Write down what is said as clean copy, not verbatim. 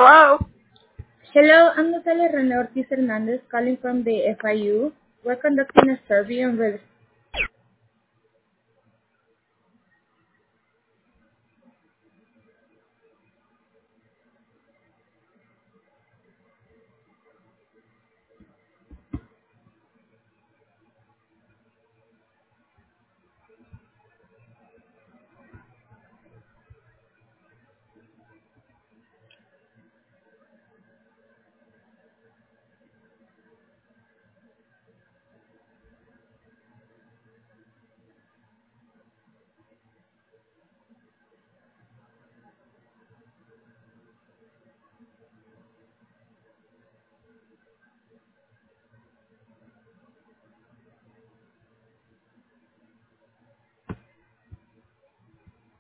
Hello. Hello, I'm Natalia Rene Ortiz Hernandez calling from the FIU. We're conducting a survey on